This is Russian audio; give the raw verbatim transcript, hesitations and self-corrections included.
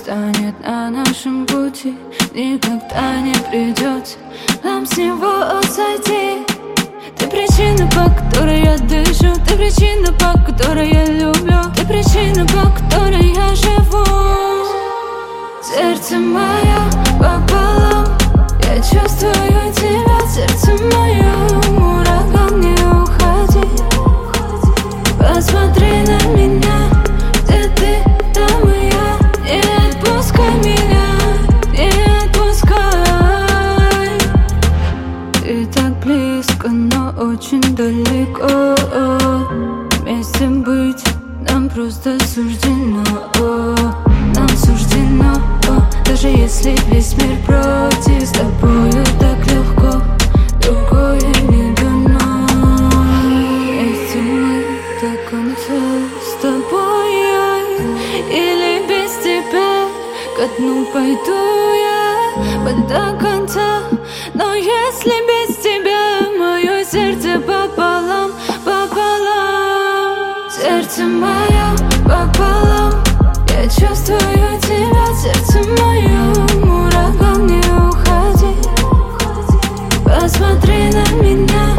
встанет на нашем пути, никогда не придется нам с него сойти. Ты причина, по которой я дышу, ты причина, по которой я люблю, ты причина, по которой я живу. Сердце мое пополам, я чувствую тебя, сердце мое, ураган, не уходи. Посмотри на меня, где ты, там и я. Не отпускай меня, не отпускай. Ты так близко, но очень далеко. Вместе быть нам просто суждено, нам суждено. Даже если весь мир против, с тобою так легко, другое не дано. Вместе мы до конца, с тобой я, или без тебя ко дну пойду я вот до конца. Но если без тебя мое сердце пополам, пополам. Сердце мое пополам, я чувствую тебя, сердце мое, ураган, не уходи. Посмотри на меня,